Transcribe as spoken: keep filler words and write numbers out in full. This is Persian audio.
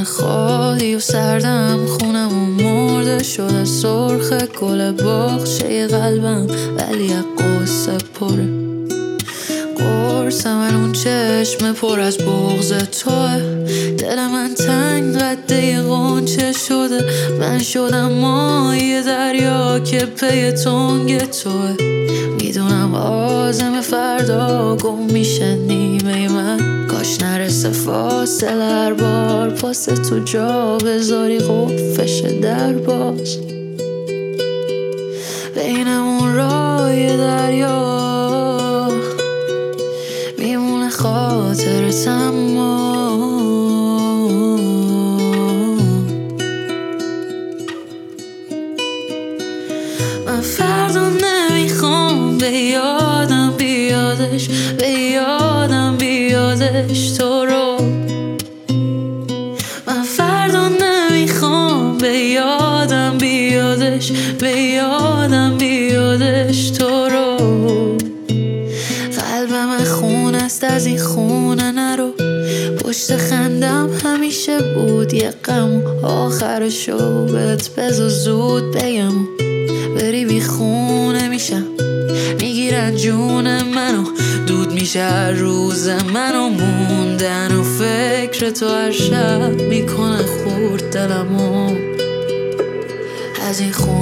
خالی و سردم، خونم و مرده شده سرخ گل باغچه قلبم، ولی از قصه پره قرصم الون چشم پر از بغض توه. دل من تنگ قده غنچه شده، من شدم ماهی دریا که پی تنگ توه. میدونم آزم فردا گم میشه نیمه من، کاش نرسه فاصله هر بار پاس تو جا بذاری قفش در باز. بینمون رای دریا میمونه خاطرت، اما من فردا نمیخوام به یادم بیادش، به یادم بیادش تو رو. من فردا نمیخوام به یادم بیادش، به یادم بیادش تو رو. قلبم خون است از این خونه نرو، پشت خندم همیشه بود یه غم، آخرشو بهت بذار زود بگم. بری بی خونه میشم، میگیرن جون منو، دود میشه هر روز منو، موندن و فکر تو هر شب میکنه خورد دلمو. از این خونه